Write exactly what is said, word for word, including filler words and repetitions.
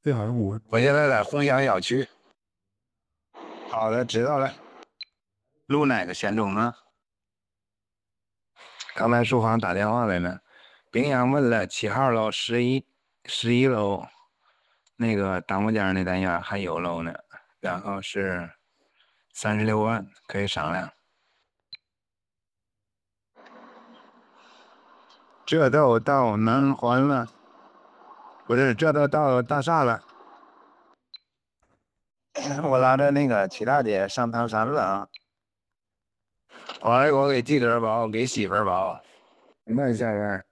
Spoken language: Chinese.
最好是五。 我现在在凤翔小区。好的，知道了。录哪个险种呢？刚才书房打电话来了，冰阳问了七号楼、十一、十一楼那个当铺间那单元还有楼呢，然后是三十六万，可以商量。这都到南环了，不是，这都到大厦了。我拉着那个齐大姐上唐山了啊！完了，我给记者包，给媳妇儿包。那下边